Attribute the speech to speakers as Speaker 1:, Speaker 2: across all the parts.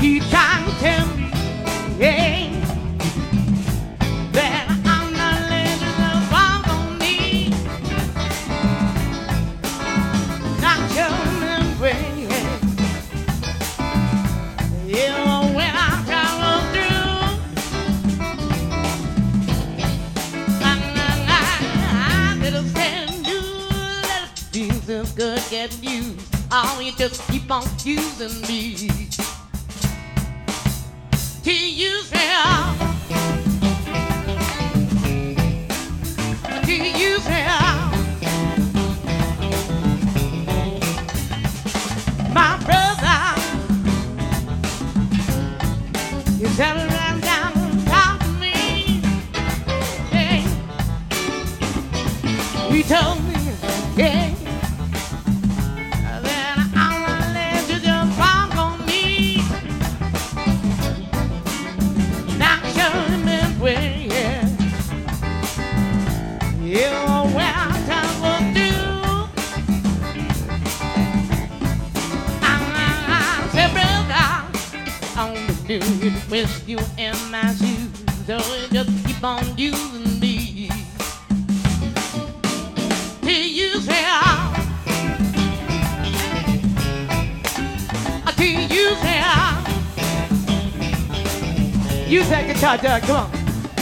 Speaker 1: You trying to tell me, yeah, that I'm not living the wrong on me. Not your memory, yeah, when I travel through, I little stand you, little Jesus good get used. Oh, you just keep on using me. Till you fail, till you fail. My brother, you tell me right down and talk to me. Hey, he told me, yeah. With you in my shoes, so you just keep on using me. Till you say, till you say, use that guitar, Doug, come on.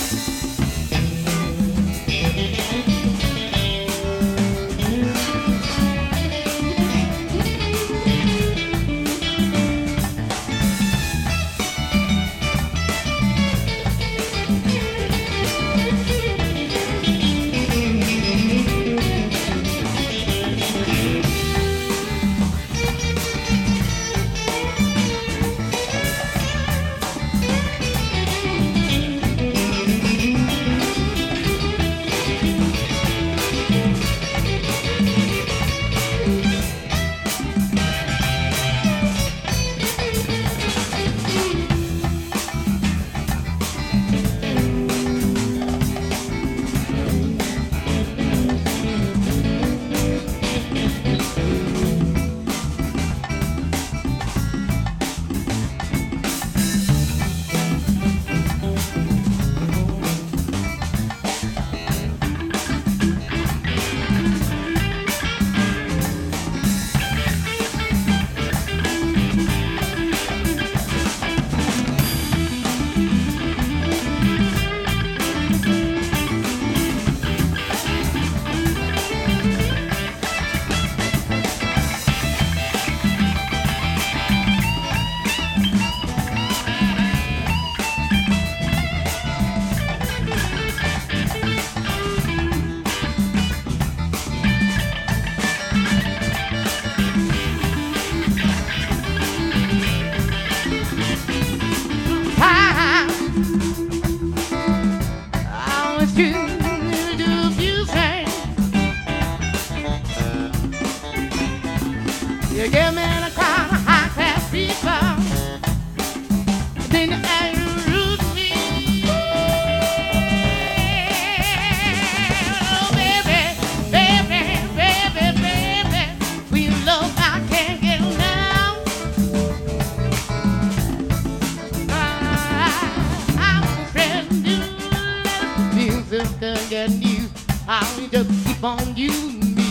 Speaker 1: You give me the kind of high class people, then you root me. Oh, baby, baby, baby, baby, we love I can't get enough. I'm afraid you music can get you. I just keep on using me.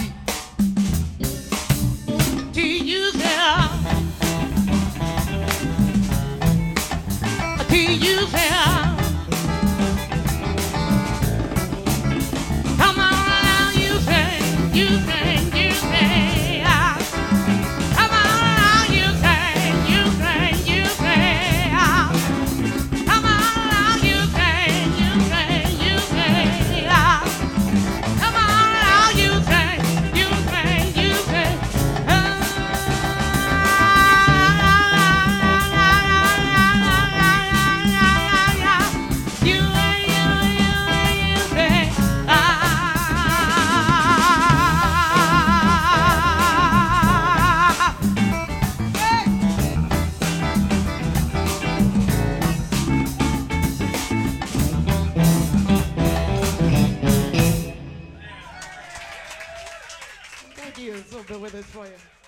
Speaker 1: You say, come on now, you say, you say, you say, come on now, you say, you say, you say, come on now, you say, you say, you say, come on now, you say, you say, you say. Thank you. It's a little bit with us for you.